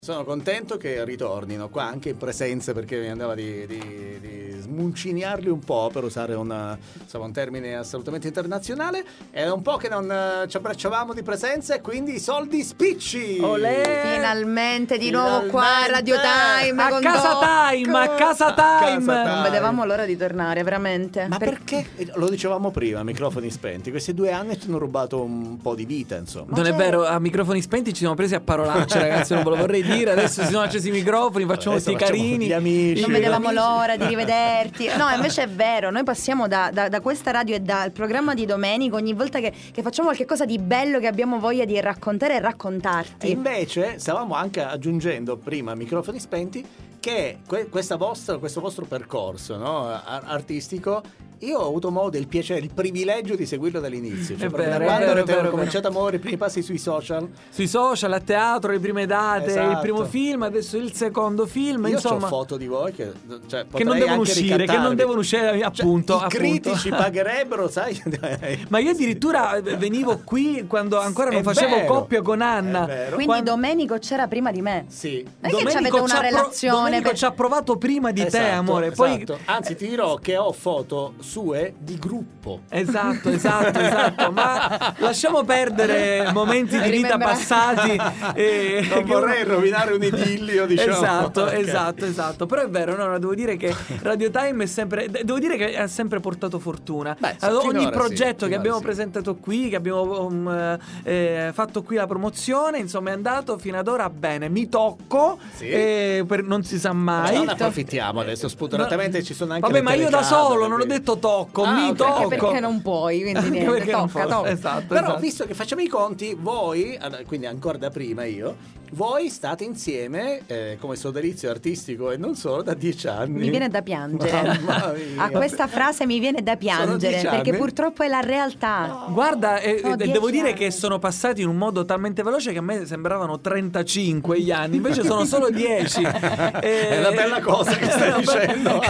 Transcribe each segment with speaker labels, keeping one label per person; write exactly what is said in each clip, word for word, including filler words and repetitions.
Speaker 1: Sono contento che ritornino qua anche in presenza, perché mi andava di, di, di smunciniarli un po', per usare una, insomma, un termine assolutamente internazionale. Era un po' che non uh, ci abbracciavamo di presenza e quindi i soldi spicci.
Speaker 2: Olè! Finalmente di Finalmente. nuovo qua a Radio Time.
Speaker 3: A
Speaker 2: con
Speaker 3: casa
Speaker 2: Doc.
Speaker 3: Time, a casa Time.
Speaker 1: Casa
Speaker 2: Non vedevamo l'ora di tornare, veramente.
Speaker 1: Ma
Speaker 2: per...
Speaker 1: perché? Lo dicevamo prima, microfoni spenti. Questi due anni ci hanno rubato un po' di vita, insomma.
Speaker 3: Non è vero, a microfoni spenti ci siamo presi a parolacce, ragazzi, non ve lo vorrei dire. Adesso si sono accesi i microfoni, facciamo
Speaker 1: Adesso
Speaker 3: questi carini.
Speaker 1: Gli amici.
Speaker 2: Non vedevamo
Speaker 1: amici.
Speaker 2: l'ora di rivederti. No, invece è vero, noi passiamo da, da, da questa radio e dal programma di Domenico ogni volta che, che facciamo qualcosa di bello che abbiamo voglia di raccontare e raccontarti.
Speaker 1: E invece stavamo anche aggiungendo prima, microfoni spenti, che que- questa vostra, questo vostro percorso, no, ar- artistico, io ho avuto modo, il piacere, il privilegio di seguirlo dall'inizio. Cioè,
Speaker 3: È vero,
Speaker 1: da
Speaker 3: è
Speaker 1: quando
Speaker 3: vero,
Speaker 1: avete
Speaker 3: è vero,
Speaker 1: cominciato a muovere i primi passi sui social.
Speaker 3: Sui social, a teatro, le prime date,
Speaker 1: Esatto.
Speaker 3: il primo film, adesso il secondo film.
Speaker 1: Io
Speaker 3: insomma,
Speaker 1: ho foto di voi che, cioè,
Speaker 3: che non devono uscire, che non devono uscire, appunto.
Speaker 1: Cioè, i
Speaker 3: appunto.
Speaker 1: critici pagherebbero, sai?
Speaker 3: Ma io addirittura venivo qui quando ancora non
Speaker 1: È
Speaker 3: facevo
Speaker 1: vero,
Speaker 3: coppia con Anna.
Speaker 1: è vero.
Speaker 2: Quindi
Speaker 3: Quando...
Speaker 2: Domenico c'era prima di me.
Speaker 1: Sì.
Speaker 2: Non è che avete una
Speaker 3: ci ha pro-
Speaker 2: relazione
Speaker 3: Domenico
Speaker 2: per...
Speaker 3: ci ha provato prima di
Speaker 1: Esatto,
Speaker 3: te, amore.
Speaker 1: esatto.
Speaker 3: Poi...
Speaker 1: Anzi, ti dirò che ho foto sue di gruppo.
Speaker 3: Esatto, esatto, esatto. Ma lasciamo perdere momenti di vita
Speaker 2: Rimembra-
Speaker 3: passati. E...
Speaker 1: Non vorrei rovinare un idillio, diciamo.
Speaker 3: Esatto,
Speaker 1: Okay.
Speaker 3: esatto, esatto. Però è vero, no, no, devo dire che Radio Time è sempre, devo dire che ha sempre portato fortuna.
Speaker 1: Beh, sì,
Speaker 3: Ad ogni
Speaker 1: finora
Speaker 3: progetto
Speaker 1: sì,
Speaker 3: che
Speaker 1: finora
Speaker 3: abbiamo
Speaker 1: sì.
Speaker 3: presentato qui, che abbiamo um, eh, fatto qui la promozione, insomma, è andato fino ad ora bene. Mi tocco,
Speaker 1: Sì.
Speaker 3: eh, per, non si sa
Speaker 1: Ma
Speaker 3: mai.
Speaker 1: non approfittiamo adesso spudoratamente,
Speaker 3: No.
Speaker 1: ci sono anche
Speaker 3: Vabbè,
Speaker 1: le
Speaker 3: ma io da
Speaker 1: telecamere,
Speaker 3: solo non ho
Speaker 1: quindi-
Speaker 3: detto tocco,
Speaker 1: Ah,
Speaker 3: mi
Speaker 1: ok.
Speaker 3: tocco.
Speaker 2: Anche perché non puoi, quindi
Speaker 3: Anche
Speaker 2: niente,
Speaker 3: perché non
Speaker 2: tocca,
Speaker 3: posso.
Speaker 2: tocca.
Speaker 3: Esatto,
Speaker 1: Però
Speaker 3: esatto.
Speaker 1: visto che facciamo i conti, voi, quindi ancora da prima io, voi state insieme eh, come sodalizio artistico e non solo da dieci anni.
Speaker 2: Mi viene da piangere.
Speaker 1: Mamma mia.
Speaker 2: A questa frase mi viene da piangere
Speaker 1: dieci
Speaker 2: perché
Speaker 1: anni?
Speaker 2: purtroppo è la realtà.
Speaker 3: Guarda, eh,
Speaker 2: Sono
Speaker 3: eh,
Speaker 2: dieci
Speaker 3: devo dire
Speaker 2: anni.
Speaker 3: che sono passati in un modo talmente veloce che a me sembravano trentacinque gli anni, invece sono solo dieci. Eh,
Speaker 1: È una bella cosa che stai dicendo.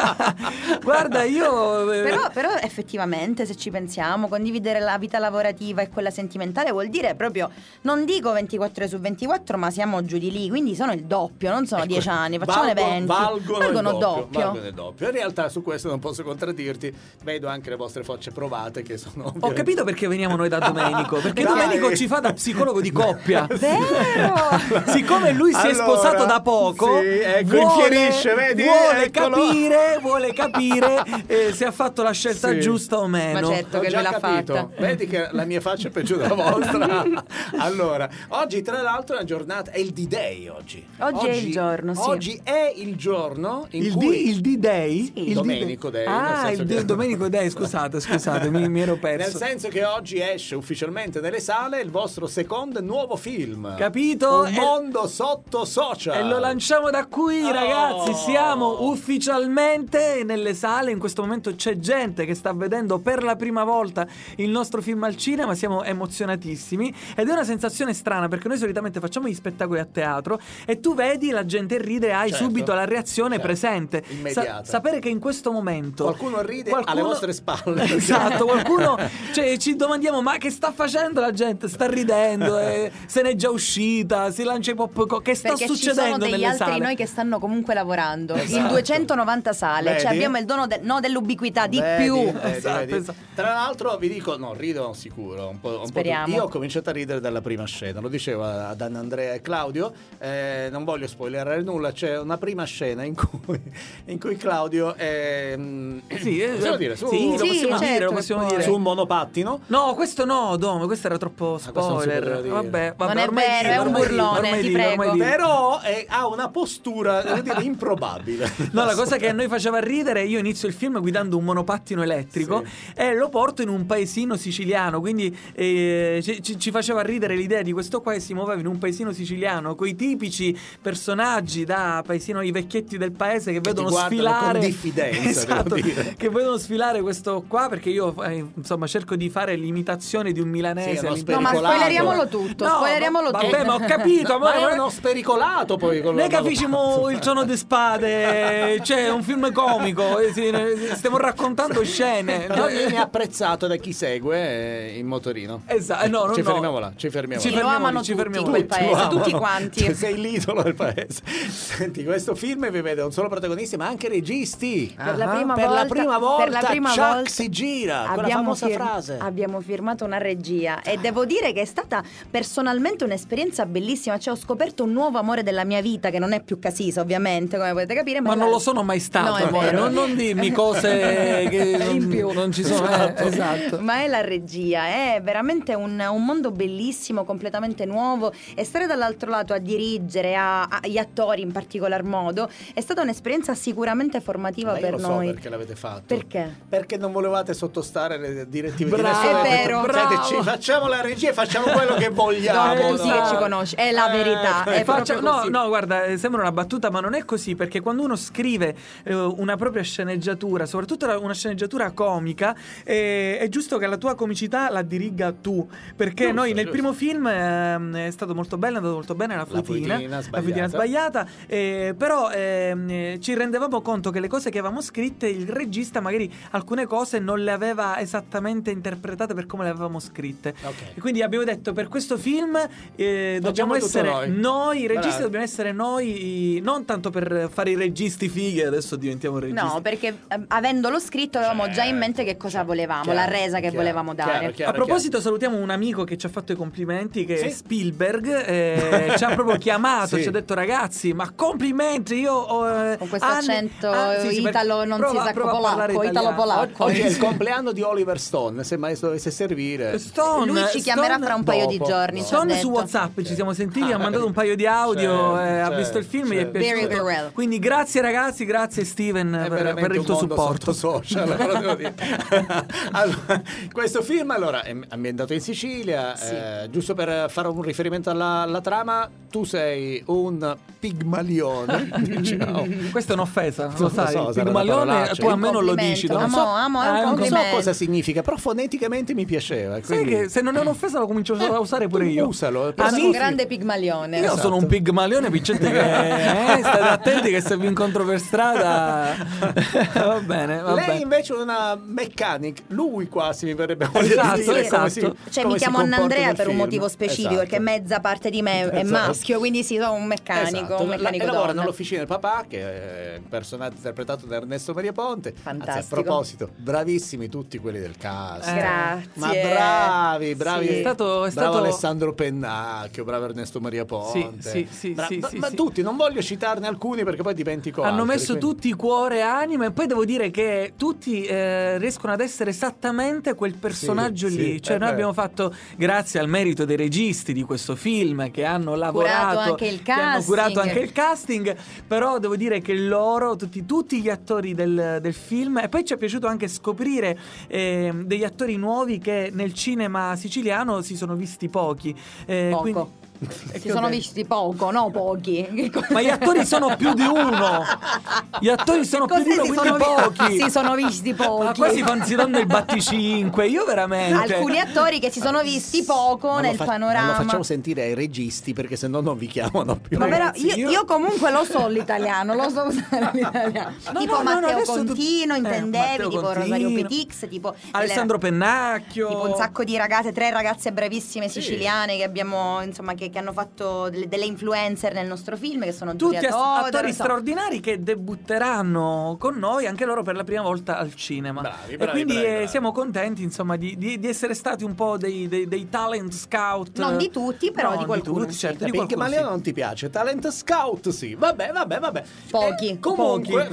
Speaker 3: Guarda, io... eh,
Speaker 2: Però, però effettivamente, se ci pensiamo, condividere la vita lavorativa e quella sentimentale vuol dire proprio, non dico ventiquattro ore su ventiquattro, ma siamo giù di lì, quindi sono il doppio, non sono dieci anni, facciamo le
Speaker 1: Valgono-
Speaker 2: venti.
Speaker 1: Valgono,
Speaker 2: Valgono
Speaker 1: il doppio,
Speaker 2: doppio.
Speaker 1: valgono il doppio. In realtà su questo non posso contraddirti, vedo anche le vostre facce provate che sono
Speaker 3: Ho
Speaker 1: ovviamente-
Speaker 3: capito perché veniamo noi da Domenico, perché
Speaker 1: Dai.
Speaker 3: Domenico ci fa da psicologo di coppia.
Speaker 2: Vero!
Speaker 3: Siccome lui si è
Speaker 1: Allora,
Speaker 3: sposato da poco,
Speaker 1: sì, ecco,
Speaker 3: vuole,
Speaker 1: infierisce, vedi?
Speaker 3: vuole
Speaker 1: Eccolo.
Speaker 3: capire, vuole capire eh, se ha fatto la scelta
Speaker 1: Sì.
Speaker 3: giusta o meno.
Speaker 2: Ma certo
Speaker 1: Ho
Speaker 2: che
Speaker 1: già
Speaker 2: lui l'ha
Speaker 1: capito.
Speaker 2: fatta.
Speaker 1: Vedi che la mia faccia è peggio della vostra. Allora, oggi tra l'altro è una giornata, è il D-Day oggi.
Speaker 2: Oggi è il giorno, sì.
Speaker 1: Oggi è il giorno in
Speaker 3: Il,
Speaker 1: cui
Speaker 3: D, il D-Day?
Speaker 2: Sì.
Speaker 3: Il
Speaker 1: Domenico Day, nel
Speaker 3: Ah,
Speaker 1: senso
Speaker 3: il
Speaker 1: che-
Speaker 3: D- Domenico Day, scusate, scusate, mi, mi ero
Speaker 1: nel
Speaker 3: perso.
Speaker 1: senso che oggi esce ufficialmente nelle sale il vostro secondo nuovo film.
Speaker 3: Capito?
Speaker 1: Un
Speaker 3: E-
Speaker 1: mondo sotto social.
Speaker 3: E lo lanciamo da qui,
Speaker 1: Oh.
Speaker 3: ragazzi. Siamo ufficialmente nelle sale. In questo momento c'è gente che sta vedendo per la prima volta il nostro film al cinema. Siamo emozionatissimi. Ed è una sensazione strana perché noi solitamente facciamo gli spettacoli a teatro e tu vedi la gente ride e hai
Speaker 1: Certo.
Speaker 3: subito la reazione
Speaker 1: Certo.
Speaker 3: presente.
Speaker 1: Immediata.
Speaker 3: sapere che in questo momento
Speaker 1: Qualcuno ride
Speaker 3: qualcuno-
Speaker 1: alle vostre spalle.
Speaker 3: Esatto, qualcuno, cioè, ci domandiamo ma che sta facendo la gente? Sta ridendo, eh, se n'è già uscita, si lancia i popcorn. Che sta
Speaker 2: Perché ci sono
Speaker 3: succedendo
Speaker 2: degli
Speaker 3: nelle
Speaker 2: altri
Speaker 3: sale?
Speaker 2: noi che stanno comunque lavorando
Speaker 1: Esatto.
Speaker 2: in duecentonovanta sale,
Speaker 1: Vedi?
Speaker 2: cioè abbiamo il dono de- no, dell'ubiquità di
Speaker 1: Vedi,
Speaker 2: più.
Speaker 1: vedi,
Speaker 3: Esatto,
Speaker 1: vedi.
Speaker 3: esatto.
Speaker 1: Tra l'altro vi dico, no, rido sicuro un po', un po'
Speaker 2: Speriamo.
Speaker 1: tutti. Io ho cominciato a ridere dalla prima scena, lo dicevo ad Anna Andrea e Claudio, eh, non voglio spoilerare nulla, c'è una prima scena in cui, in cui Claudio è, mm,
Speaker 3: Sì, eh,
Speaker 1: possiamo dire, su,
Speaker 3: sì, lo
Speaker 2: Sì,
Speaker 3: possiamo
Speaker 2: certo,
Speaker 3: dire, lo
Speaker 2: che
Speaker 3: possiamo
Speaker 2: poi-
Speaker 3: dire.
Speaker 1: su un monopattino.
Speaker 3: No, questo no, Dom, questo era troppo
Speaker 1: questo non si
Speaker 3: spoiler.
Speaker 1: poteva dire.
Speaker 3: Vabbè, vabbè,
Speaker 2: Non è
Speaker 3: ormai
Speaker 2: vero,
Speaker 3: dillo,
Speaker 2: è un
Speaker 3: ormai dillo,
Speaker 2: burlone,
Speaker 3: ormai
Speaker 2: ti
Speaker 3: dillo,
Speaker 2: prego.
Speaker 3: ormai dillo.
Speaker 1: Però è- ha una postura, devo dire, improbabile.
Speaker 3: No, la cosa che a noi faceva ridere, io inizio il film guidando un monopattino elettrico
Speaker 1: Sì.
Speaker 3: e lo porto in un paesino siciliano, quindi eh, ci, ci- ci faceva ridere l'idea di questo qua che si muoveva in un paesino siciliano con i tipici personaggi da paesino, i vecchietti del paese che vedono
Speaker 1: ti guardano
Speaker 3: sfilare
Speaker 1: con diffidenza,
Speaker 3: esatto,
Speaker 1: devo dire.
Speaker 3: che vedono sfilare questo qua perché io eh, insomma cerco di fare l'imitazione di un milanese
Speaker 1: Sì, è uno
Speaker 3: all'interno-
Speaker 2: No, ma
Speaker 1: Pericolato.
Speaker 2: spoileriamolo tutto,
Speaker 3: No,
Speaker 2: spoileriamolo
Speaker 3: va-
Speaker 2: tutto.
Speaker 3: vabbè, ma ho capito,
Speaker 1: Ma
Speaker 3: amore,
Speaker 1: è uno spericolato poi con
Speaker 3: noi
Speaker 1: la-
Speaker 3: capisciamo il Trono di Spade, c'è un film comico, eh, sì, ne- stiamo raccontando scene.
Speaker 1: Però viene apprezzato da chi segue eh, in motorino.
Speaker 3: Esatto, no, no,
Speaker 1: ci
Speaker 3: no.
Speaker 1: fermiamo là, ci fermiamo
Speaker 3: Ci
Speaker 1: là.
Speaker 2: Lo
Speaker 3: fermiamo
Speaker 2: amano
Speaker 3: lì, ci
Speaker 2: tutti
Speaker 3: fermiamo
Speaker 2: in
Speaker 3: lì.
Speaker 2: quel
Speaker 1: Tutti lo
Speaker 2: paese, tutti quanti.
Speaker 1: Cioè, sei l'idolo del paese. Senti, questo film vi vede non solo protagonisti, ma anche registi.
Speaker 2: Per la prima
Speaker 1: per
Speaker 2: volta,
Speaker 1: la prima volta
Speaker 2: per la prima
Speaker 1: Chuck
Speaker 2: volta
Speaker 1: si gira, quella
Speaker 2: abbiamo
Speaker 1: famosa
Speaker 2: fir-
Speaker 1: frase.
Speaker 2: Abbiamo firmato una regia e devo dire che è stata personalmente un'esperienza bellissima. Cioè, ho scoperto un nuovo amore della mia vita, che non è più Casisa, ovviamente, come potete capire.
Speaker 3: Ma
Speaker 2: Ma
Speaker 3: non
Speaker 2: la-
Speaker 3: lo sono mai stato,
Speaker 2: No, è
Speaker 3: amore.
Speaker 2: vero.
Speaker 3: Non, non dirmi cose che non,
Speaker 2: In più.
Speaker 3: non ci sono.
Speaker 1: Esatto.
Speaker 3: Eh, esatto.
Speaker 2: Ma è la regia, è veramente un, un mondo bellissimo, completamente nuovo, e stare dall'altro lato a dirigere, a, agli attori in particolar modo, è stata un'esperienza sicuramente formativa
Speaker 1: Ma io
Speaker 2: per
Speaker 1: lo so
Speaker 2: noi.
Speaker 1: perché l'avete fatto.
Speaker 2: Perché?
Speaker 1: Perché non volevate sottostare le direttive
Speaker 3: Bravo,
Speaker 1: di nessuno.
Speaker 2: è vero.
Speaker 1: Senti,
Speaker 3: Bravo.
Speaker 1: ci facciamo la regia e facciamo quello che
Speaker 2: No,
Speaker 1: vogliamo.
Speaker 2: tu sì
Speaker 1: no?
Speaker 2: che ci conosci, è la
Speaker 1: Eh,
Speaker 2: verità, è
Speaker 3: Faccia-
Speaker 2: proprio
Speaker 3: no,
Speaker 2: così.
Speaker 3: no, guarda, eh, sembra una battuta, ma non è così, perché quando uno scrive eh, una propria sceneggiatura, soprattutto la- una sceneggiatura comica, eh, è giusto che la tua comicità la diriga tu, perché
Speaker 1: Giusto,
Speaker 3: noi nel
Speaker 1: giusto.
Speaker 3: primo film ehm, è stato molto bello, è andato molto bene la
Speaker 1: La
Speaker 3: frutina,
Speaker 1: frutina
Speaker 3: la frutina sbagliata, eh, però ehm, eh, ci rendevamo conto che le cose che avevamo scritte, il regista magari alcune cose non le aveva esattamente interpretate per come le avevamo scritte.
Speaker 1: Ok.
Speaker 3: E quindi abbiamo detto, per questo film eh, dobbiamo
Speaker 1: tutto
Speaker 3: essere
Speaker 1: noi.
Speaker 3: noi, i registi
Speaker 1: Bravi.
Speaker 3: dobbiamo essere noi, non tanto per fare i registi fighi, adesso diventiamo registi.
Speaker 2: No, perché eh, avendolo scritto avevamo già in mente che cosa volevamo,
Speaker 1: Chiaro,
Speaker 2: la resa che
Speaker 1: chiaro,
Speaker 2: volevamo dare.
Speaker 1: chiaro, chiaro,
Speaker 3: A proposito, salutiamo un amico che ci ha fatto i complimenti, che
Speaker 1: Sì?
Speaker 3: è Spielberg, eh, ci ha proprio chiamato,
Speaker 1: Sì.
Speaker 3: ci ha detto: ragazzi, ma complimenti, io ho, eh,
Speaker 2: Con questo
Speaker 3: anni-
Speaker 2: accento
Speaker 3: ah, sì, sì, perché-
Speaker 2: italo, non
Speaker 3: prova-
Speaker 2: si sa,
Speaker 3: prova a parlare
Speaker 2: polacco,
Speaker 3: italiano.
Speaker 2: italo-polacco.
Speaker 1: Oggi è il compleanno di Oliver Stone, se mai dovesse servire.
Speaker 3: Stone,
Speaker 2: Lui ci chiamerà
Speaker 3: Stone-
Speaker 2: fra un paio di
Speaker 1: dopo.
Speaker 2: giorni. ci ha
Speaker 3: Stone su
Speaker 2: detto.
Speaker 3: WhatsApp ci siamo sentiti,
Speaker 1: Ah,
Speaker 3: ha mandato un paio di audio,
Speaker 1: certo,
Speaker 3: eh, ha
Speaker 1: certo,
Speaker 3: visto il film, gli è
Speaker 1: certo.
Speaker 3: piaciuto.
Speaker 2: Very, very well.
Speaker 3: Quindi grazie ragazzi, grazie Steven
Speaker 1: È
Speaker 3: per,
Speaker 1: veramente
Speaker 3: per il
Speaker 1: un
Speaker 3: tuo
Speaker 1: mondo
Speaker 3: supporto.
Speaker 1: sotto social, però devo dire. Allora, questo film allora è ambientato in Sicilia,
Speaker 2: Sì.
Speaker 1: eh, giusto per fare un riferimento alla, alla trama, tu sei un pigmalione, diciamo.
Speaker 3: Questa è un'offesa,
Speaker 1: So-
Speaker 3: lo sai.
Speaker 1: so, sarà una
Speaker 3: Pigmalione,
Speaker 1: parolaccia.
Speaker 3: tu a me non lo
Speaker 2: Complimento.
Speaker 3: dici, no?
Speaker 2: Amo,
Speaker 1: so-
Speaker 2: amo, è
Speaker 3: Ah,
Speaker 2: un
Speaker 3: è un
Speaker 1: Non so
Speaker 2: complimento.
Speaker 1: cosa significa, però foneticamente mi piaceva.
Speaker 3: Sai
Speaker 1: quindi-
Speaker 3: che se non è un'offesa lo comincio a usare pure
Speaker 1: tu
Speaker 3: io.
Speaker 1: usalo,
Speaker 2: Io
Speaker 1: però
Speaker 2: sono
Speaker 3: Amici-
Speaker 2: un grande pigmalione.
Speaker 3: Io
Speaker 1: Esatto.
Speaker 3: sono un pigmalione, piccette che eh, state attenti che se vi incontro per strada va bene, va
Speaker 1: Lei
Speaker 3: bene.
Speaker 1: invece è una mechanic, lui quasi mi verrebbe a
Speaker 3: Esatto,
Speaker 1: dire
Speaker 3: esatto.
Speaker 1: come si,
Speaker 2: Cioè,
Speaker 1: come
Speaker 2: mi
Speaker 1: si
Speaker 2: chiamo
Speaker 1: comporta
Speaker 2: Annandrea
Speaker 1: nel
Speaker 2: per un
Speaker 1: film.
Speaker 2: motivo specifico,
Speaker 1: Esatto.
Speaker 2: perché mezza parte di me è
Speaker 1: Esatto.
Speaker 2: maschio, quindi sì, sono un meccanico,
Speaker 1: Esatto.
Speaker 2: un meccanico
Speaker 1: e lavora
Speaker 2: donna.
Speaker 1: nell'officina del papà, che è un personaggio interpretato da Ernesto Maria Ponte.
Speaker 2: Fantastico.
Speaker 1: Anzi, a proposito, bravissimi tutti quelli del cast.
Speaker 3: Eh.
Speaker 2: Grazie.
Speaker 1: Ma bravi, bravi.
Speaker 2: Sì.
Speaker 3: È stato- è
Speaker 1: bravo
Speaker 3: stato-
Speaker 1: Alessandro Pennacchio, bravo Ernesto Maria Ponte.
Speaker 3: Sì, sì, sì,
Speaker 1: Bra-
Speaker 3: sì,
Speaker 1: ma,
Speaker 3: sì,
Speaker 1: ma
Speaker 3: sì.
Speaker 1: tutti, non voglio citarne alcuni perché poi dimentico
Speaker 3: Hanno
Speaker 1: altri,
Speaker 3: messo
Speaker 1: quindi-
Speaker 3: tutti cuore e anima, e poi devo dire che tutti eh, riescono ad essere esattamente quel personaggio
Speaker 1: Sì,
Speaker 3: lì.
Speaker 1: sì,
Speaker 3: Cioè,
Speaker 1: è
Speaker 3: noi
Speaker 1: vero.
Speaker 3: abbiamo fatto, grazie al merito dei registi di questo film, che hanno lavorato,
Speaker 2: anche il
Speaker 3: che hanno curato
Speaker 2: casting.
Speaker 3: anche il casting. Però devo dire che loro, tutti, tutti gli attori del, del film, e poi ci è piaciuto anche scoprire eh, degli attori nuovi che nel cinema siciliano si sono visti pochi. Eh,
Speaker 2: Poco.
Speaker 3: quindi-
Speaker 2: Si sono visti poco, no pochi. Che co-
Speaker 3: Ma gli attori sono più di uno. Gli attori sono più di
Speaker 2: Cos'è
Speaker 3: uno,
Speaker 2: si
Speaker 3: quindi
Speaker 2: sono vi-
Speaker 3: pochi.
Speaker 2: si sono visti pochi.
Speaker 3: Ma qua si, fanno, si danno il batticinque. Io veramente.
Speaker 2: Alcuni attori che si sono visti poco
Speaker 1: Non lo
Speaker 2: nel
Speaker 1: fa-
Speaker 2: panorama.
Speaker 1: Non lo facciamo sentire ai registi perché sennò non vi chiamano più.
Speaker 2: Ma però
Speaker 3: Ragazzi,
Speaker 2: io,
Speaker 3: io-
Speaker 2: io comunque lo so l'italiano, lo so usare l'italiano.
Speaker 3: No,
Speaker 2: tipo
Speaker 3: no, no, no,
Speaker 2: Matteo
Speaker 3: adesso tu-
Speaker 2: Contino,
Speaker 3: eh,
Speaker 2: intendevi,
Speaker 3: Matteo
Speaker 2: tipo
Speaker 3: Contino,
Speaker 2: Rosario Petix, tipo
Speaker 3: Alessandro
Speaker 2: delle-
Speaker 3: Pennacchio.
Speaker 2: tipo un sacco di ragazze, tre ragazze bravissime siciliane che abbiamo, insomma, che, che hanno fatto delle, delle influencer nel nostro film, che sono
Speaker 3: Tutti
Speaker 2: Giulia
Speaker 3: as-
Speaker 2: Todaro,
Speaker 3: attori
Speaker 2: insomma.
Speaker 3: straordinari che debutteranno con noi anche loro per la prima volta al cinema.
Speaker 1: Bravi,
Speaker 3: e
Speaker 1: bravi,
Speaker 3: quindi
Speaker 1: bravi,
Speaker 3: eh,
Speaker 1: bravi.
Speaker 3: siamo contenti, insomma, di, di- di essere stati un po' dei, dei- dei talent scout.
Speaker 2: Non di tutti, però
Speaker 3: No,
Speaker 2: di qualcuno,
Speaker 3: tutti,
Speaker 2: sì.
Speaker 3: certo, di
Speaker 1: Perché
Speaker 3: qualcuno
Speaker 1: Maliano
Speaker 3: sì.
Speaker 1: non ti piace? Talent Scout sì. Vabbè, vabbè, vabbè.
Speaker 2: Pochi,
Speaker 1: Eh, comunque,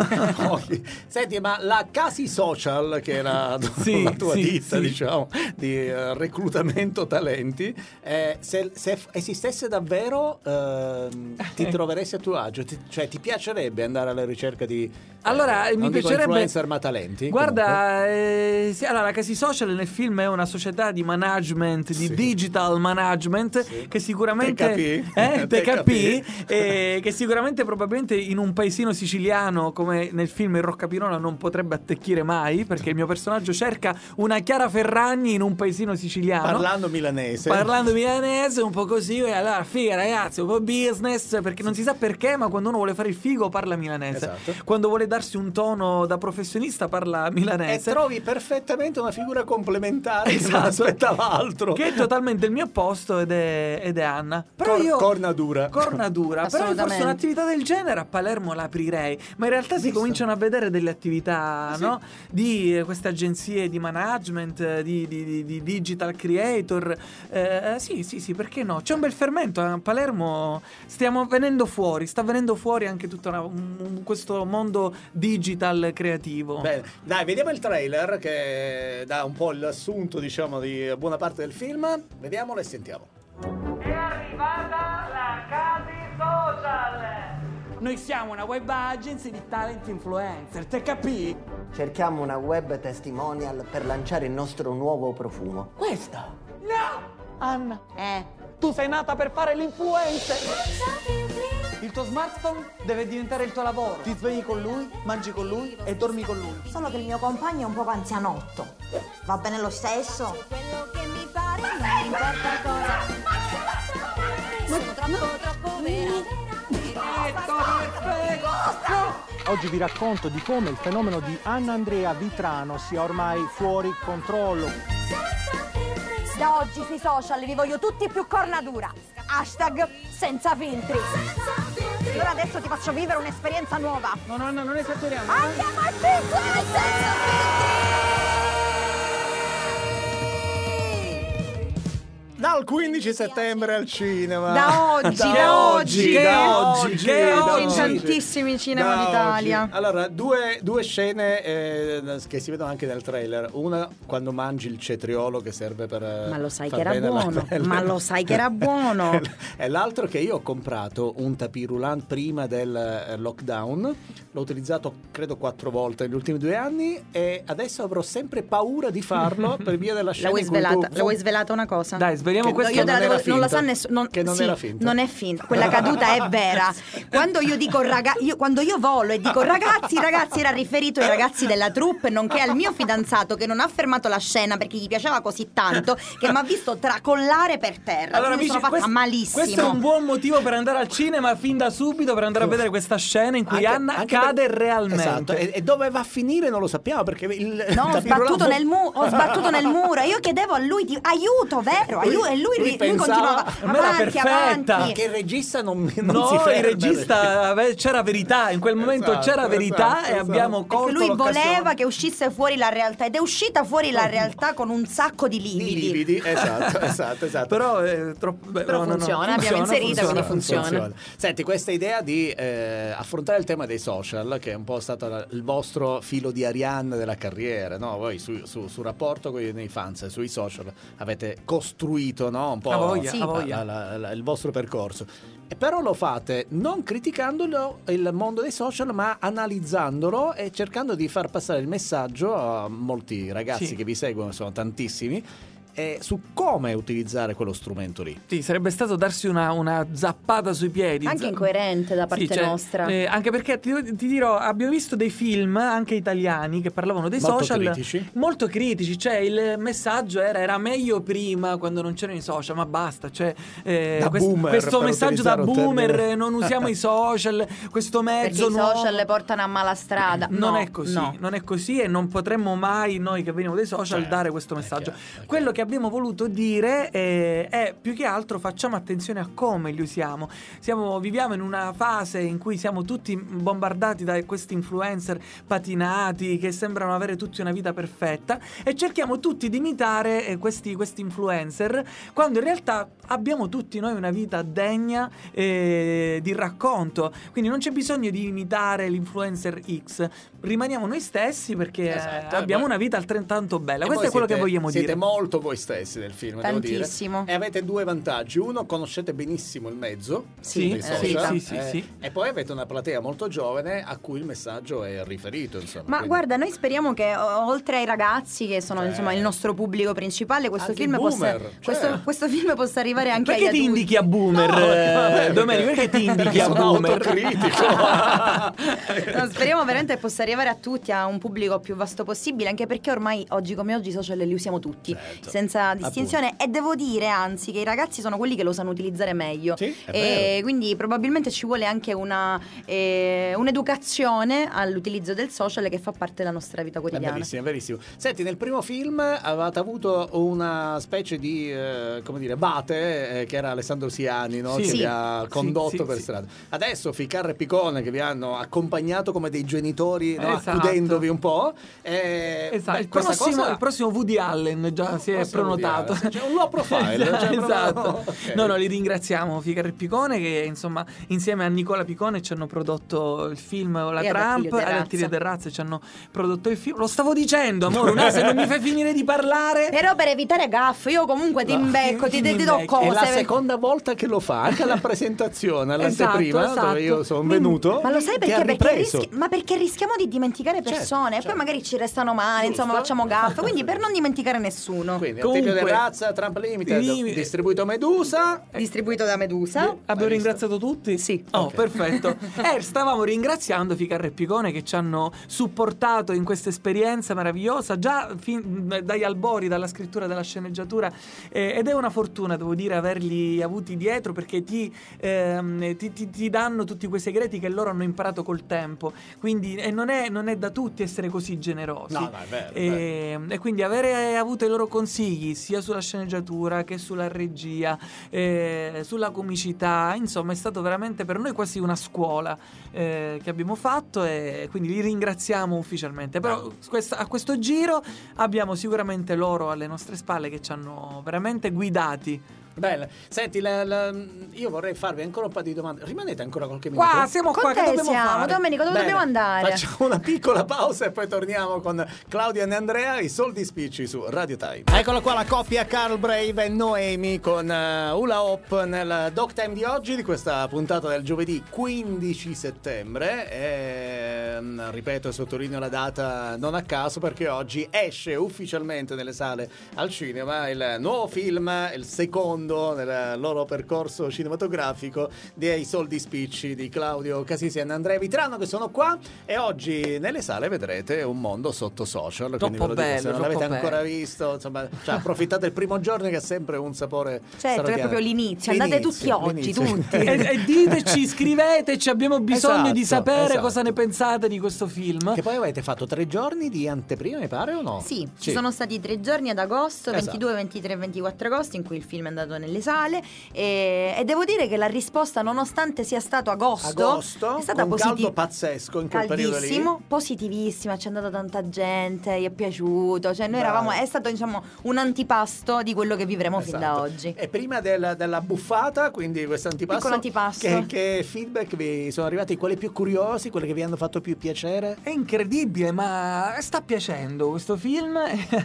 Speaker 1: pochi. Senti, ma la Casi Social, che era
Speaker 3: Sì,
Speaker 1: la tua
Speaker 3: sì,
Speaker 1: ditta,
Speaker 3: sì.
Speaker 1: diciamo, di eh, reclutamento talenti, eh, se, se f- esistesse davvero, ehm, ti troveresti a tuo agio? Ti- cioè, ti piacerebbe andare alla ricerca di eh,
Speaker 3: Allora,
Speaker 1: non
Speaker 3: mi
Speaker 1: dico
Speaker 3: piacerebbe
Speaker 1: influencer ma talenti? comunque?
Speaker 3: Guarda, eh, sì, allora, la Casi Social nel film è una società di management, di
Speaker 1: Sì.
Speaker 3: digital management,
Speaker 1: Sì.
Speaker 3: che sicuramente
Speaker 1: T K P?
Speaker 3: eh, T K P,
Speaker 1: T K P.
Speaker 3: eh, che sicuramente probabilmente in un paesino siciliano come nel film Il Roccapinola non potrebbe attecchire mai, perché il mio personaggio cerca una Chiara Ferragni in un paesino siciliano.
Speaker 1: Parlando milanese.
Speaker 3: Parlando milanese, un po' così, e allora figa ragazzi, un po' business, perché non si sa perché, ma quando uno vuole fare il figo parla milanese.
Speaker 1: Esatto.
Speaker 3: Quando vuole darsi un tono da professionista parla milanese.
Speaker 1: E trovi perfettamente una figura complementare,
Speaker 3: Esatto.
Speaker 1: che non aspettava altro.
Speaker 3: Che è totalmente il mio opposto, ed è, ed è Anna. Però
Speaker 1: Cor-
Speaker 3: io
Speaker 1: cornadura.
Speaker 3: Cornadura. Però io forse
Speaker 2: Assolutamente.
Speaker 3: un'attività del genere a Palermo l'aprirei. Ma in realtà si
Speaker 1: Visto?
Speaker 3: cominciano a vedere delle attività,
Speaker 1: Sì.
Speaker 3: no? Di eh, queste agenzie di management, eh, di, di- di- di digital creator. Eh, eh, sì, sì, sì, perché no? C'è un bel fermento a Palermo. Stiamo venendo fuori, sta venendo fuori anche tutto una- un- un- questo mondo digital creativo.
Speaker 1: Bene, dai, vediamo il trailer che dà un po' l'assunto, diciamo, di buona parte del film. Vediamolo e sentiamo.
Speaker 4: È arrivata la Casi Social!
Speaker 5: Noi siamo una web agency di talent influencer, te capì?
Speaker 6: Cerchiamo una web testimonial per lanciare il nostro nuovo profumo.
Speaker 5: Questa? No! Anna,
Speaker 2: Eh.
Speaker 5: tu sei nata per fare l'influencer! Il tuo smartphone deve diventare il tuo lavoro. Ti svegli con lui, mangi con lui e dormi con lui.
Speaker 7: Solo che il mio compagno è un poco anzianotto. Va bene lo stesso?
Speaker 8: Quello che mi pare, non importa cosa. Sono troppo, troppo vera.
Speaker 9: Oggi vi racconto di come il fenomeno di Anna Andrea Vitrano sia ormai fuori controllo.
Speaker 7: Da oggi sui social vi voglio tutti più cornatura. Hashtag senza filtri. Allora adesso ti faccio vivere un'esperienza nuova.
Speaker 5: No, no, no, non esageriamo.
Speaker 7: Andiamo al fitness!
Speaker 1: Dal quindici settembre al cinema.
Speaker 2: Da oggi, da oggi,
Speaker 3: che
Speaker 1: da
Speaker 3: oggi,
Speaker 1: oggi,
Speaker 3: che
Speaker 1: da
Speaker 3: oggi.
Speaker 2: in tantissimi cinema
Speaker 1: Da
Speaker 2: d'Italia.
Speaker 1: oggi. Allora, due, due scene eh, che si vedono anche nel trailer. Una quando mangi il cetriolo che serve per eh,
Speaker 2: Ma lo sai
Speaker 1: far
Speaker 2: che era
Speaker 1: bene alla
Speaker 2: buono,
Speaker 1: pelle.
Speaker 2: ma lo sai che era buono.
Speaker 1: E l'altro che io ho comprato un tapis roulant prima del eh, lockdown. L'ho utilizzato credo quattro volte negli ultimi due anni e adesso avrò sempre paura di farlo per via della scena
Speaker 2: La vuoi
Speaker 1: in cui
Speaker 2: svelata,
Speaker 1: tu-
Speaker 2: la vuoi svelata una cosa?
Speaker 3: Dai, sveliamo
Speaker 1: Che-
Speaker 3: questo.
Speaker 2: Io te la
Speaker 1: non era
Speaker 2: devo- non la sa
Speaker 1: finta.
Speaker 2: nessuno.
Speaker 1: Che non
Speaker 2: sì,
Speaker 1: era finta.
Speaker 2: non è finta. Quella caduta è vera. Quando io dico raga, io, quando io volo e dico ragazzi, ragazzi, era riferito ai ragazzi della troupe, nonché al mio fidanzato che non ha fermato la scena perché gli piaceva così tanto che mi ha visto tracollare per terra.
Speaker 3: Allora,
Speaker 2: mi
Speaker 3: amici,
Speaker 2: sono fatta
Speaker 3: questo,
Speaker 2: malissimo.
Speaker 3: questo è un buon motivo per andare al cinema fin da subito, per andare a vedere questa scena in cui
Speaker 1: Anche-
Speaker 3: Anna
Speaker 1: anche
Speaker 3: cade
Speaker 1: per-
Speaker 3: realmente.
Speaker 1: Esatto. E, e dove va a finire non lo sappiamo perché il
Speaker 2: No, ho
Speaker 1: tapis
Speaker 2: sbattuto,
Speaker 1: roulant-
Speaker 2: nel mu- ho sbattuto nel muro e io chiedevo a lui di aiuto, vero?
Speaker 1: Lui-
Speaker 2: Aiuto, e lui,
Speaker 1: lui
Speaker 2: lui,
Speaker 1: pensava-
Speaker 2: continuava
Speaker 3: A me era
Speaker 2: avanti,
Speaker 3: perfetta.
Speaker 2: avanti.
Speaker 1: che il regista non, non
Speaker 3: No,
Speaker 1: si
Speaker 3: il
Speaker 1: ferma.
Speaker 3: regista ave- c'era verità, in quel momento
Speaker 1: Esatto,
Speaker 3: c'era verità
Speaker 1: esatto,
Speaker 3: e abbiamo
Speaker 1: esatto.
Speaker 3: colto
Speaker 2: Perché lui
Speaker 3: l'occasione.
Speaker 2: voleva che uscisse fuori la realtà ed è uscita fuori la realtà con un sacco di
Speaker 1: Di
Speaker 2: lividi.
Speaker 1: lividi, esatto, esatto, esatto.
Speaker 3: Però è troppo beh,
Speaker 2: Però
Speaker 3: no, no, no,
Speaker 2: funziona, abbiamo inserita, quindi funziona.
Speaker 1: Senti, questa idea di eh, affrontare il tema dei social, che è un po' stato la- il vostro filo di Arianne della carriera, no? Voi su, su, sul rapporto con i fans, sui social, avete costruito, no? Un po'
Speaker 3: A voglia,
Speaker 2: Sì.
Speaker 3: a voglia.
Speaker 1: la- la- la- il vostro percorso. E però lo fate non criticandolo il mondo dei social, ma analizzandolo e cercando di far passare il messaggio a molti ragazzi
Speaker 3: Sì.
Speaker 1: che vi seguono, sono tantissimi, e su come utilizzare quello strumento lì.
Speaker 3: Sì, sarebbe stato darsi una, una zappata sui piedi.
Speaker 2: Anche
Speaker 3: za-
Speaker 2: incoerente da parte
Speaker 3: Sì, cioè,
Speaker 2: nostra.
Speaker 3: eh, anche perché ti, ti dirò, abbiamo visto dei film anche italiani che parlavano dei
Speaker 1: Molto
Speaker 3: social
Speaker 1: critici.
Speaker 3: molto critici. Cioè, il messaggio era, era meglio prima quando non c'erano i social, ma basta. Cioè, eh,
Speaker 1: Da
Speaker 3: quest-
Speaker 1: boomer,
Speaker 3: questo
Speaker 1: per
Speaker 3: messaggio da
Speaker 1: utilizzare un
Speaker 3: boomer,
Speaker 1: termine.
Speaker 3: non usiamo i social, questo
Speaker 2: Perché
Speaker 3: mezzo
Speaker 2: i
Speaker 3: nuovo.
Speaker 2: social le portano a mala strada.
Speaker 3: Non
Speaker 2: No,
Speaker 3: è così,
Speaker 2: no.
Speaker 3: non è così e non potremmo mai noi che veniamo dai social
Speaker 1: Certo,
Speaker 3: dare questo
Speaker 1: è
Speaker 3: messaggio.
Speaker 1: chiaro, è chiaro.
Speaker 3: Quello che abbiamo voluto dire è, è più che altro facciamo attenzione a come li usiamo. Siamo, viviamo in una fase in cui siamo tutti bombardati da questi influencer patinati che sembrano avere tutti una vita perfetta e cerchiamo tutti di imitare eh, questi, questi influencer quando in realtà abbiamo tutti noi una vita degna eh, di racconto. Quindi non c'è bisogno di imitare l'influencer X, rimaniamo noi stessi perché
Speaker 1: Esatto,
Speaker 3: eh,
Speaker 1: e
Speaker 3: abbiamo
Speaker 1: poi-
Speaker 3: una vita altrettanto bella.
Speaker 1: E
Speaker 3: Questo
Speaker 1: voi
Speaker 3: è quello
Speaker 1: siete-
Speaker 3: che vogliamo
Speaker 1: siete
Speaker 3: dire.
Speaker 1: molto voi stessi nel film, devo dire.
Speaker 2: Tantissimo.
Speaker 1: E avete due vantaggi. Uno, conoscete benissimo il mezzo
Speaker 3: Sì,
Speaker 1: dei
Speaker 3: sì,
Speaker 1: social,
Speaker 3: sì, sì,
Speaker 1: eh,
Speaker 3: sì.
Speaker 1: e poi avete una platea molto giovane a cui il messaggio è riferito, insomma.
Speaker 2: Ma
Speaker 1: quindi-
Speaker 2: guarda, noi speriamo che o- oltre ai ragazzi che sono
Speaker 1: Certo.
Speaker 2: insomma il nostro pubblico principale, questo
Speaker 1: Anche
Speaker 2: film
Speaker 1: i
Speaker 2: possa
Speaker 1: boomer,
Speaker 2: questo,
Speaker 1: certo.
Speaker 2: questo film possa arrivare anche
Speaker 3: Perché
Speaker 2: agli
Speaker 3: ti
Speaker 2: adulti.
Speaker 3: indichi a boomer,
Speaker 1: No,
Speaker 3: eh,
Speaker 1: vabbè,
Speaker 3: Domenico? Perché ti indichi a
Speaker 1: sono
Speaker 3: boomer?
Speaker 1: autocritico.
Speaker 2: No, speriamo veramente che possa arrivare a tutti, a un pubblico più vasto possibile, anche perché ormai oggi come oggi i social li usiamo tutti.
Speaker 1: Certo.
Speaker 2: senza distinzione. E devo dire anzi che i ragazzi sono quelli che lo sanno utilizzare meglio.
Speaker 1: Sì, è
Speaker 2: e
Speaker 1: vero.
Speaker 2: quindi probabilmente ci vuole anche una eh, un'educazione all'utilizzo del social che fa parte della nostra vita
Speaker 1: È
Speaker 2: quotidiana.
Speaker 1: verissimo, è verissimo. Senti, nel primo film avevate avuto una specie di, eh, come dire, bate, eh, che era Alessandro Siani, no?
Speaker 3: Sì.
Speaker 1: Che
Speaker 3: Sì.
Speaker 1: vi ha condotto
Speaker 3: Sì, sì,
Speaker 1: per
Speaker 3: sì.
Speaker 1: strada. Adesso Ficarra e Picone che vi hanno accompagnato come dei genitori, no?
Speaker 3: Esatto.
Speaker 1: Accudendovi un po'. Eh,
Speaker 3: Esatto,
Speaker 1: beh,
Speaker 3: il,
Speaker 1: questa
Speaker 3: prossimo,
Speaker 1: cosa...
Speaker 3: il prossimo Woody Allen già si è
Speaker 1: Prossimo
Speaker 3: prenotato.
Speaker 1: Woody Allen. C'è un low profile. Cioè, proprio-
Speaker 3: Esatto.
Speaker 1: ok.
Speaker 3: No, no, li ringraziamo Ficarra e Picone che insomma insieme a Nicola Picone ci hanno prodotto il film La
Speaker 2: E ad
Speaker 3: Trump
Speaker 2: Attilio
Speaker 3: e
Speaker 2: Terrazza.
Speaker 3: ad Attilio Terrazza ci hanno prodotto il film. Lo stavo dicendo, amore, una se non mi fai finire di parlare.
Speaker 2: Però per evitare gaff io comunque ti
Speaker 1: No.
Speaker 2: imbecco, ti,
Speaker 3: Ti
Speaker 2: ti do
Speaker 3: imbecchi.
Speaker 2: cose.
Speaker 1: È la seconda volta che lo fa, anche alla presentazione, all'anteprima,
Speaker 3: Esatto, esatto.
Speaker 1: dove io sono
Speaker 3: Mi-
Speaker 1: venuto.
Speaker 2: Ma lo sai
Speaker 1: che ha
Speaker 2: perché? Perché,
Speaker 1: ripreso.
Speaker 2: rischi- ma perché rischiamo di dimenticare
Speaker 1: Certo,
Speaker 2: persone e
Speaker 1: certo.
Speaker 2: poi magari ci restano male,
Speaker 1: Giusto.
Speaker 2: insomma facciamo gaff. Quindi per non dimenticare nessuno.
Speaker 1: Quindi
Speaker 3: Comunque-
Speaker 1: Attilio Terrazza, Trump Limited,
Speaker 3: Limi-
Speaker 1: distribuito Medusa.
Speaker 2: Distribuito da Medusa.
Speaker 3: Abbiamo
Speaker 1: visto?
Speaker 3: ringraziato tutti?
Speaker 2: Sì.
Speaker 3: Oh,
Speaker 1: Ok.
Speaker 3: perfetto. Eh, stavamo ringraziando Ficarra e Picone che ci hanno supportato in questa esperienza meravigliosa già fin dagli albori, dalla scrittura, dalla sceneggiatura eh, ed è una fortuna, devo dire, averli avuti dietro perché ti, ehm, ti, ti- ti danno tutti quei segreti che loro hanno imparato col tempo. Quindi e non è, non è da tutti essere così generosi.
Speaker 1: No, no, è vero, è
Speaker 3: E, e quindi avere avuto i loro consigli sia sulla sceneggiatura che sulla regia, eh, sulla comicità, insomma è stato veramente per noi quasi una scuola eh, che abbiamo fatto e quindi li ringraziamo ufficialmente. Però questa- a questo giro abbiamo sicuramente loro alle nostre spalle che ci hanno veramente guidati.
Speaker 1: Bella. Senti, la- la- io vorrei farvi ancora un paio di domande. Rimanete ancora qualche minuto?
Speaker 3: Qua siamo
Speaker 2: Con
Speaker 3: qua,
Speaker 2: te
Speaker 3: che dobbiamo
Speaker 2: siamo,
Speaker 3: fare?
Speaker 2: Domenico, dove
Speaker 1: Bene,
Speaker 2: dobbiamo andare?
Speaker 1: Facciamo una piccola pausa e poi torniamo con Claudia e Andrea, i soldi spicci su Radio Time. Eccola qua la coppia Carl Brave e Noemi con uh, Hula Hop nel Doc Time di oggi, di questa puntata del giovedì quindici settembre. E, mm, ripeto e sottolineo la data non a caso perché oggi esce ufficialmente nelle sale al cinema il nuovo film, il secondo nel loro percorso cinematografico dei soldi spicci di Claudio Casisi e Andrea Vitrano che sono qua e oggi nelle sale vedrete Un mondo sotto social, quindi ve
Speaker 3: Troppo
Speaker 1: lo dico,
Speaker 3: bello,
Speaker 1: se non
Speaker 3: troppo
Speaker 1: l'avete
Speaker 3: bello.
Speaker 1: ancora visto, insomma, cioè, approfittate il primo giorno che ha sempre un sapore
Speaker 2: Certo, è
Speaker 1: straordinario.
Speaker 2: proprio l'inizio. Andate tutti oggi,
Speaker 1: l'inizio.
Speaker 2: tutti.
Speaker 3: e, e diteci, scriveteci, abbiamo bisogno di
Speaker 1: Esatto,
Speaker 3: sapere
Speaker 1: esatto.
Speaker 3: cosa ne pensate di questo film.
Speaker 1: Che poi avete fatto tre giorni di anteprima, mi pare o no?
Speaker 2: Sì, ci sono stati tre giorni ad agosto,
Speaker 1: Esatto.
Speaker 2: ventidue, ventitré e ventiquattro agosto, in cui il film è andato nelle sale e, e devo dire che la risposta, nonostante sia stato agosto,
Speaker 1: Agosto,
Speaker 2: è stata
Speaker 1: con
Speaker 2: positiva.
Speaker 1: caldo pazzesco in quel periodo lì.
Speaker 2: Caldissimo, positivissima, c'è andata tanta gente, gli è piaciuto, cioè noi
Speaker 1: Beh.
Speaker 2: eravamo, è stato diciamo un antipasto di quello che vivremo fin da
Speaker 1: Esatto.
Speaker 2: oggi.
Speaker 1: E prima del- della buffata, quindi questo antipasto,
Speaker 2: Piccolo antipasto.
Speaker 1: Che, che feedback vi sono arrivati? Quelli più curiosi, quelli che vi hanno fatto più piacere?
Speaker 3: È incredibile, ma sta piacendo questo film.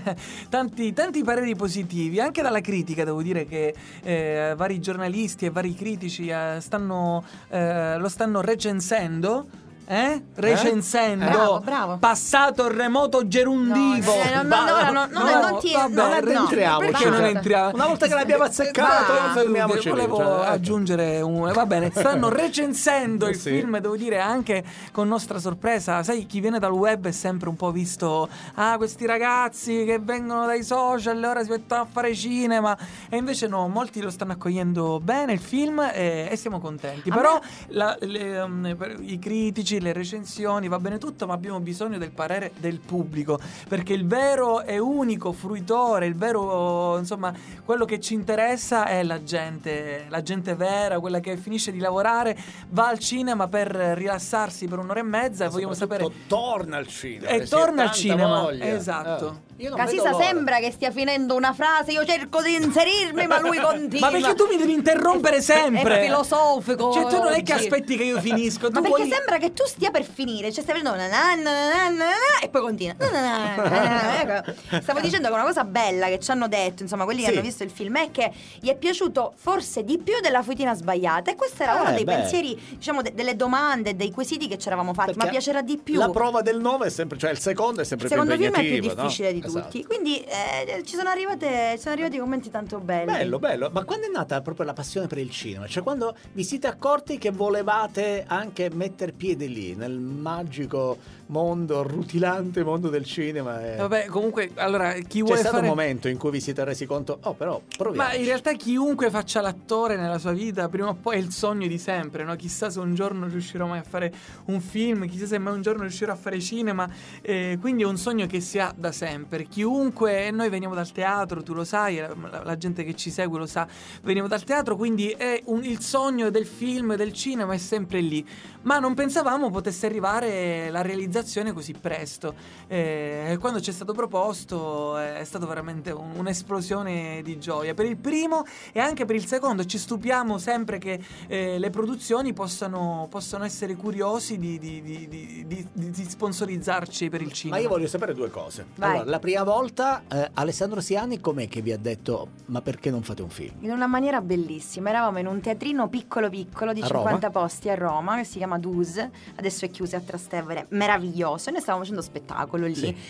Speaker 3: tanti, tanti pareri positivi, anche dalla critica. Devo dire che eh, vari giornalisti e vari critici eh, stanno, eh, lo stanno recensendo. Eh? Recensendo
Speaker 2: Bravo, bravo.
Speaker 3: passato il remoto gerundivo.
Speaker 2: No, eh, no, no, no, no, no, non ti-
Speaker 3: vabbè,
Speaker 2: no,
Speaker 3: re-
Speaker 2: no,
Speaker 1: entriamo,
Speaker 3: perché
Speaker 1: cioè,
Speaker 3: non entriamo?
Speaker 1: una volta che l'abbiamo azzeccato,
Speaker 3: Va,
Speaker 1: fermiamoci lì,
Speaker 3: volevo
Speaker 1: cioè, ecco.
Speaker 3: aggiungere un va bene, stanno recensendo il
Speaker 1: Sì.
Speaker 3: film, devo dire anche con nostra sorpresa. Sai, chi viene dal web è sempre un po' visto, ah, questi ragazzi che vengono dai social ora si mettono a fare cinema, e invece no, molti lo stanno accogliendo bene il film e, e siamo contenti.
Speaker 2: A
Speaker 3: Però
Speaker 2: me-
Speaker 3: la- le, um, per- i critici, le recensioni, va bene tutto, ma abbiamo bisogno del parere del pubblico, perché il vero e unico fruitore, il vero, insomma, quello che ci interessa è la gente, la gente vera, quella che finisce di lavorare, va al cinema per rilassarsi per un'ora e mezza e vogliamo sapere
Speaker 1: torna al cinema
Speaker 3: e
Speaker 1: che si ha
Speaker 3: torna al
Speaker 1: tanta
Speaker 3: cinema.
Speaker 1: voglia.
Speaker 3: Esatto.
Speaker 1: Eh, io non vedo
Speaker 2: Casisa
Speaker 1: l'ora.
Speaker 2: sembra che stia finendo una frase, io cerco di inserirmi, ma lui continua.
Speaker 3: Ma perché tu mi devi interrompere sempre?
Speaker 2: È filosofico.
Speaker 3: Cioè tu non è che
Speaker 2: oggi.
Speaker 3: aspetti che io finisco, tu
Speaker 2: Ma perché
Speaker 3: vuoi...
Speaker 2: sembra che tu stia per finire, cioè stai vedendo una na na na na na e poi continua. Na na na na na. Ecco. Stavo dicendo che una cosa bella che ci hanno detto, insomma, quelli che
Speaker 1: Sì.
Speaker 2: hanno visto il film è che gli è piaciuto forse di più della Foitina sbagliata e questo era
Speaker 1: Eh,
Speaker 2: uno dei
Speaker 1: beh.
Speaker 2: pensieri, diciamo, de- delle domande, dei quesiti che ci eravamo fatti,
Speaker 1: Perché
Speaker 2: ma piacerà di più.
Speaker 1: La prova del nove è sempre, cioè il secondo è sempre
Speaker 2: Il secondo
Speaker 1: più
Speaker 2: film è più
Speaker 1: impegnativo,
Speaker 2: difficile
Speaker 1: no?
Speaker 2: di tutti.
Speaker 1: Esatto.
Speaker 2: tutti. Quindi eh, ci sono arrivate, ci sono arrivati commenti tanto belli.
Speaker 1: Bello, bello. Ma quando è nata proprio la passione per il cinema? Cioè quando vi siete accorti che volevate anche mettere piede lì, nel magico mondo, rutilante mondo del cinema? E...
Speaker 3: Vabbè, comunque, allora, chi
Speaker 1: C'è
Speaker 3: vuole
Speaker 1: stato
Speaker 3: fare...
Speaker 1: un momento in cui vi siete resi conto, oh però proviamo.
Speaker 3: Ma in realtà chiunque faccia l'attore nella sua vita, prima o poi è il sogno di sempre, no? Chissà se un giorno riuscirò mai a fare un film, chissà se mai un giorno riuscirò a fare cinema, eh, quindi è un sogno che si ha da sempre. Chiunque, noi veniamo dal teatro, tu lo sai, la, la, la gente che ci segue lo sa, veniamo dal teatro, quindi è un, il sogno del film, del cinema è sempre lì, ma non pensavamo potesse arrivare la realizzazione così presto. Eh, quando ci è stato proposto è stato veramente un, un'esplosione di gioia per il primo e anche per il secondo. Ci stupiamo sempre che eh, le produzioni possano, possano essere curiosi di, di, di, di, di, di sponsorizzarci per il cinema.
Speaker 1: Ma io voglio sapere due cose.
Speaker 2: Vai.
Speaker 1: Allora, la prima volta eh, Alessandro Siani com'è che vi ha detto ma perché non fate un film?
Speaker 2: In una maniera bellissima. Eravamo in un teatrino piccolo piccolo di
Speaker 1: A
Speaker 2: cinquanta
Speaker 1: Roma?
Speaker 2: posti a Roma, che si chiama D U S, adesso è chiuso a Trastevere, meraviglioso, e noi stavamo facendo spettacolo lì.
Speaker 1: Sì.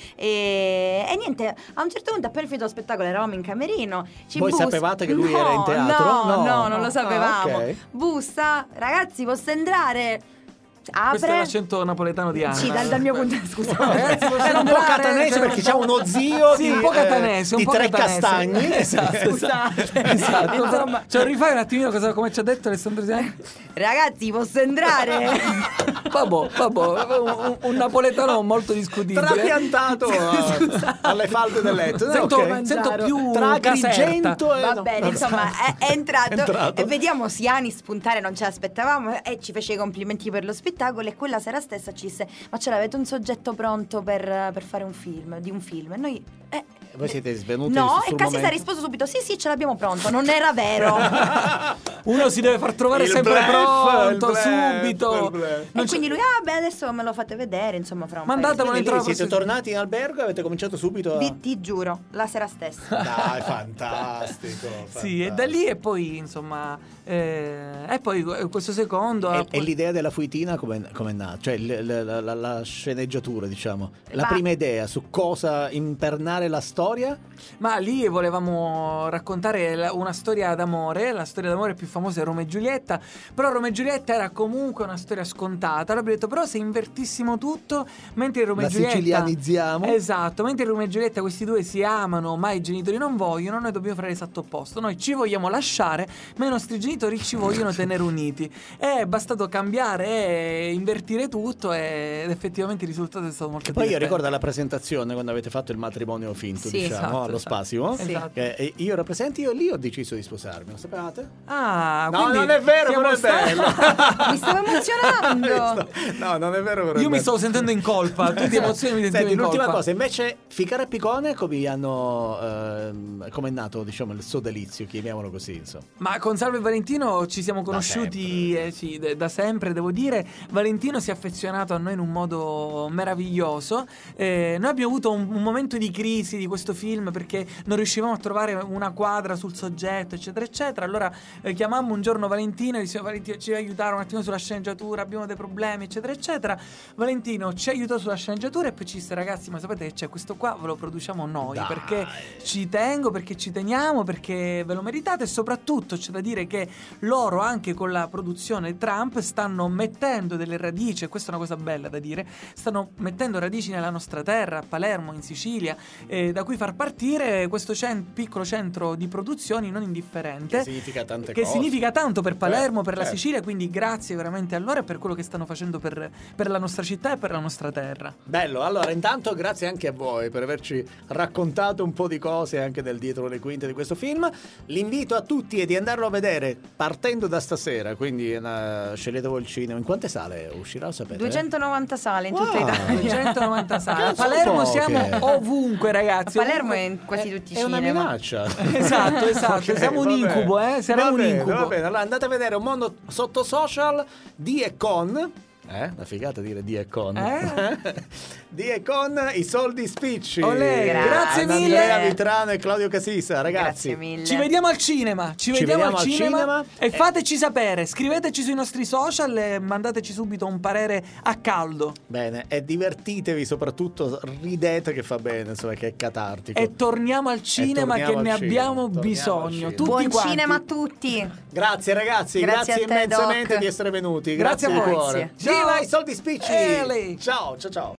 Speaker 2: E, e niente, a un certo punto appena finito lo spettacolo eravamo in camerino. Ci
Speaker 1: Voi
Speaker 2: bussa-
Speaker 1: sapevate che lui
Speaker 2: No,
Speaker 1: era in teatro?
Speaker 2: No,
Speaker 1: No.
Speaker 2: no, non
Speaker 1: Ah,
Speaker 2: lo sapevamo.
Speaker 1: ok.
Speaker 2: Bussa, ragazzi, posso entrare? Apre.
Speaker 3: Questo è l'accento napoletano di Anna.
Speaker 2: Sì, dal, dal mio punto di vista, scusa.
Speaker 3: Ragazzi, posso
Speaker 1: Era un po'
Speaker 3: entrare?
Speaker 1: catanese perché c'è uno zio
Speaker 3: Sì,
Speaker 1: di,
Speaker 3: un po'
Speaker 1: eh,
Speaker 3: catanese, un
Speaker 1: di
Speaker 3: po'
Speaker 1: tre
Speaker 3: catanese.
Speaker 1: castagni.
Speaker 3: Esatto,
Speaker 2: Scusate.
Speaker 3: esatto.
Speaker 2: Insomma,
Speaker 3: Cioè, rifai un attimino cosa, come ci ha detto Alessandro Siani?
Speaker 2: ragazzi, posso entrare?
Speaker 3: Vabbè, vabbè, un, un napoletano molto discutibile.
Speaker 1: Trapiantato a- alle falde del letto. No,
Speaker 3: Sento,
Speaker 1: ok.
Speaker 3: sento più
Speaker 1: Tra
Speaker 3: Caserta.
Speaker 1: Agrigento e
Speaker 2: Va
Speaker 1: no,
Speaker 2: bene,
Speaker 1: vabbè.
Speaker 2: insomma, è, è entrato,
Speaker 1: È entrato.
Speaker 2: e vediamo Siani spuntare, non ce l'aspettavamo, e ci fece i complimenti per lo spettacolo. E quella sera stessa ci disse: ma ce l'avete un soggetto pronto per, per fare un film, di un film? E noi eh,
Speaker 1: Voi siete svenuti
Speaker 2: no,
Speaker 1: sul
Speaker 2: e Cassis ha
Speaker 1: momento.
Speaker 2: risposto subito: sì, sì, ce l'abbiamo pronto. Non era vero.
Speaker 3: Uno si deve far trovare
Speaker 1: Il
Speaker 3: sempre
Speaker 1: bluff,
Speaker 3: pronto,
Speaker 1: il bluff,
Speaker 3: subito.
Speaker 1: il bluff.
Speaker 2: E
Speaker 3: Non
Speaker 2: quindi lui: ah, beh, adesso me lo fate vedere. Insomma, fra un
Speaker 3: Mandatemelo
Speaker 2: paio di
Speaker 3: entro la
Speaker 1: Quindi siete
Speaker 3: prossima-
Speaker 1: tornati in albergo e avete cominciato subito a...
Speaker 2: Vi- ti giuro, la sera stessa.
Speaker 1: Dai, fantastico.
Speaker 3: Sì, e da lì e poi insomma eh, e poi questo secondo
Speaker 1: E,
Speaker 3: ha-
Speaker 1: e l'idea della fuitina come è nata? Cioè l- l- la, la- la sceneggiatura, diciamo. La
Speaker 2: Ma-
Speaker 1: prima idea su cosa impernare la storia?
Speaker 3: ma lì volevamo raccontare la- una storia d'amore. La storia d'amore più famosa è Romeo e Giulietta, però Romeo e Giulietta era comunque una storia scontata. Allora abbiamo detto: però se invertissimo tutto, mentre Romeo
Speaker 1: La
Speaker 3: e Giulietta
Speaker 1: sicilianizziamo.
Speaker 3: esatto, mentre Romeo e Giulietta questi due si amano ma i genitori non vogliono, noi dobbiamo fare l'esatto opposto. Noi ci vogliamo lasciare ma i nostri genitori ci vogliono tenere uniti. È bastato cambiare e invertire tutto ed effettivamente il risultato è stato molto
Speaker 1: Che poi io
Speaker 3: divertente.
Speaker 1: ricordo la presentazione quando avete fatto il matrimonio finto,
Speaker 2: Sì,
Speaker 1: diciamo,
Speaker 3: esatto,
Speaker 1: allo
Speaker 3: esatto.
Speaker 1: Spasimo.
Speaker 3: Sì. Esatto.
Speaker 1: Eh, e io ero presente, io lì ho deciso di sposarmi, lo sapevate?
Speaker 3: Ah,
Speaker 1: No,
Speaker 3: quindi
Speaker 1: non è vero,
Speaker 3: siamo
Speaker 1: però è
Speaker 3: stati-
Speaker 1: bello.
Speaker 2: Mi stavo emozionando.
Speaker 1: No, non è vero, però è
Speaker 3: Io mi
Speaker 1: bello.
Speaker 3: stavo sentendo in colpa, tu di emozioni mi sentivo
Speaker 1: Senti,
Speaker 3: in
Speaker 1: l'ultima
Speaker 3: colpa.
Speaker 1: cosa, invece Ficara e Picone come vi hanno ehm, come è nato, diciamo, il sodalizio, chiamiamolo così, insomma.
Speaker 3: Ma con Salvo e Valentino ci siamo conosciuti eh, sì, de- da sempre, devo dire. Valentino si è affezionato a noi in un modo meraviglioso. Eh, noi abbiamo avuto un, un momento di crisi di questo film perché non riuscivamo a trovare una quadra sul soggetto, eccetera, eccetera. Allora eh, chiamammo un giorno Valentino e diceva: Valentino, ci devi aiutare un attimo sulla sceneggiatura, abbiamo dei problemi, eccetera, eccetera. Valentino ci aiutò sulla sceneggiatura e poi ci disse: ragazzi, ma sapete che c'è questo qua, ve lo produciamo noi,
Speaker 1: Dai.
Speaker 3: perché ci tengo, perché ci teniamo, perché ve lo meritate. E soprattutto c'è da dire che loro, anche con la produzione Trump, stanno mettendo delle radici, e questa è una cosa bella da dire, stanno mettendo radici nella nostra terra, a Palermo, in Sicilia, eh, da cui far partire questo cen- piccolo centro di produzioni non indifferente,
Speaker 1: Che significa tante
Speaker 3: che
Speaker 1: cose.
Speaker 3: significa tanto per Palermo, per la
Speaker 1: certo.
Speaker 3: Sicilia, quindi grazie veramente a loro e per quello che stanno facendo per, per la nostra città e per la nostra terra.
Speaker 1: Bello, allora intanto grazie anche a voi per averci raccontato un po' di cose anche del dietro le quinte di questo film. L'invito a tutti è di andarlo a vedere partendo da stasera, quindi eh, scegliete voi il cinema. In quante sale uscirà, lo sapete?
Speaker 2: duecentonovanta sale in
Speaker 1: Wow.
Speaker 2: tutta Italia.
Speaker 3: duecentonovanta sale. A
Speaker 1: Che sono
Speaker 3: Palermo
Speaker 1: poche.
Speaker 3: siamo ovunque, ragazzi.
Speaker 2: A Palermo
Speaker 3: ovunque.
Speaker 2: è in quasi tutti i
Speaker 1: È una
Speaker 2: cinema.
Speaker 1: minaccia.
Speaker 3: Esatto, esatto.
Speaker 1: Ok,
Speaker 3: Siamo un
Speaker 1: va
Speaker 3: incubo,
Speaker 1: bene.
Speaker 3: eh? Saremo
Speaker 1: va
Speaker 3: un
Speaker 1: bene,
Speaker 3: incubo.
Speaker 1: Va bene, allora andate a vedere Un mondo sotto social di e con. Eh, la figata dire di e con.
Speaker 3: Eh?
Speaker 1: di e con i soldi spicci.
Speaker 3: Olè,
Speaker 2: Grazie.
Speaker 3: grazie mille.
Speaker 1: Andrea Vitrano e Claudio Casissa, ragazzi.
Speaker 2: Grazie mille.
Speaker 3: Ci vediamo al cinema. Ci,
Speaker 1: Ci
Speaker 3: vediamo,
Speaker 1: vediamo
Speaker 3: al
Speaker 1: al
Speaker 3: cinema,
Speaker 1: cinema.
Speaker 3: e fateci sapere. Scriveteci sui nostri social e mandateci subito un parere a caldo.
Speaker 1: Bene, e divertitevi, soprattutto ridete che fa bene, insomma, che è catartico.
Speaker 3: E torniamo al cinema
Speaker 1: torniamo
Speaker 3: che
Speaker 1: al
Speaker 3: ne
Speaker 1: cinema,
Speaker 3: abbiamo
Speaker 1: torniamo al
Speaker 3: bisogno.
Speaker 1: cinema.
Speaker 3: Tutti
Speaker 2: Buon
Speaker 3: quanti.
Speaker 2: cinema a tutti.
Speaker 1: Grazie ragazzi,
Speaker 2: Grazie
Speaker 1: grazie,
Speaker 2: a te,
Speaker 1: immensamente
Speaker 2: Doc.
Speaker 1: di essere venuti.
Speaker 3: Grazie
Speaker 1: Grazie,
Speaker 3: a
Speaker 1: di
Speaker 3: voi.
Speaker 1: cuore.
Speaker 3: Ciao.
Speaker 1: Viva i soldi spicci!
Speaker 3: Ele.
Speaker 1: Ciao, ciao, ciao.